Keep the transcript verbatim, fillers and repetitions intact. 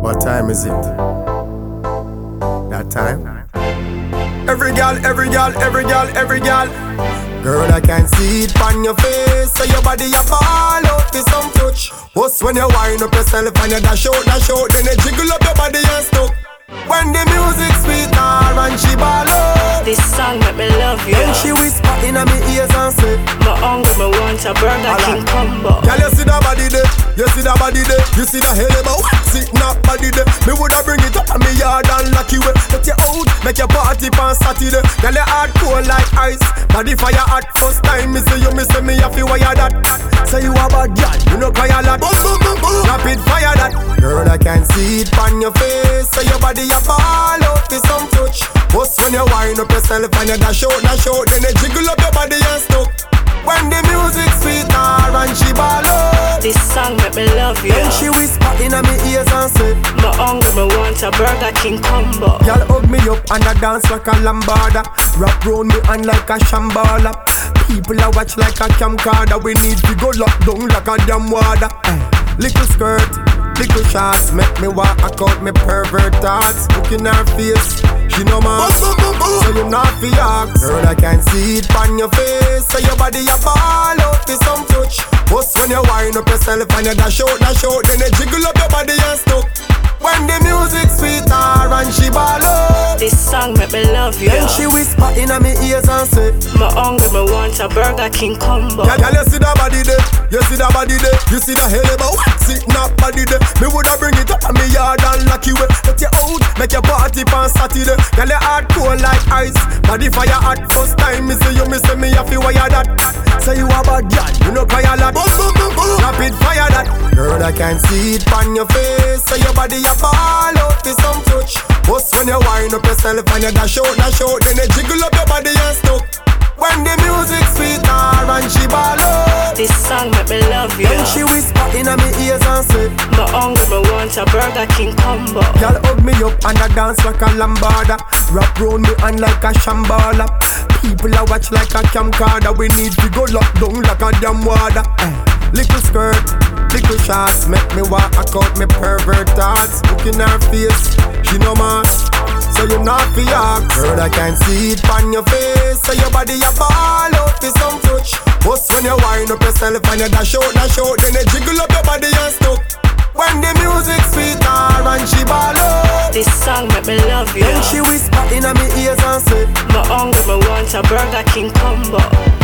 What time is it? That time? Every gal, every gal, every gal, every gal. Girl, I can see it on your face. So your body a ball out for some touch. What's when you wind up yourself and you dash out, dash out, then you jiggle up your body and stuck. When the music sweet her and she ball out. This song make me love you. Then she whisper in my ears and say, my hungry, me want a Burger King combo. Girl, you see that body there, you see that body there, you see that hell about what's it not body there. Me woulda bring it up on me yard and lock you way. Let you out, make your party on Saturday. Girl, you hard cold like ice, body fire hot. First time me see you, me say me have to wire that. Say you a bad girl, you know cry a lot. Boom, boom, boom, boom. Rapid fire that. Girl, I can see it on your face. So your body a ball out for some touch. What's when you wind up yourself and you dash out, dash out, then you jiggle up your body and stuck. When the music sweet her and she ball out. This song make me love you. Then she whisper in my ears and say, my hungry, me want a Burger King combo. Y'all hug me up and I dance like a lambada. Wrap round me and like a shambala. People a watch like a camcorder. We need to go lock down like a damn water. eh. Little skirt, little shots, make me walk out me pervert thoughts. Look in her face, she know man. So you not fi ask. Girl, I can see it on your face. So your body a ball out for some touch. What's when you wind up yourself and you dash out, dash out, then you jiggle up your body and stuck. When the music sweet her and she ball out. This song make me love you. Then she whisper in my ears and say, my hungry, me want a Burger King combo. Girl, girl, you see that body there, you see that body there, you see that hell about what's it not body there. Me woulda bring it up on me yard and lock you way. Let you out, make your party on Saturday. Girl, you hard cold like ice, body fire hot. First time me see you, me say me have to wire that. Say you a bad girl, you know cry a lot. Boom, boom, boom, boom. Rapid fire that. Girl, I can see it on your face. So your body a ball out for some touch. What's when you wind up yourself and you dash out, dash out, then you jiggle up your body and stuck. When the music sweet her and she ball out. This song make me love you. Then she whisper in my ears and say, my hungry, me want a Burger King combo. Y'all hug me up and I dance like a lambada. Wrap round me and like a shambala. People a watch like a camcorder. We need to go lock down like a damn water. eh. Little skirt, little shots, make me walk out me pervert thoughts. Look in her face, she know man. So you not fi ask. Girl, I can see it on your face. So your body a ball out for some touch. What's when you wind up yourself and you dash out, dash out, then you jiggle up your body and stuck. When the music sweet her and she ball out. This song make me love you. Then she whisper in my ears and say, my hungry, me want a Burger King combo.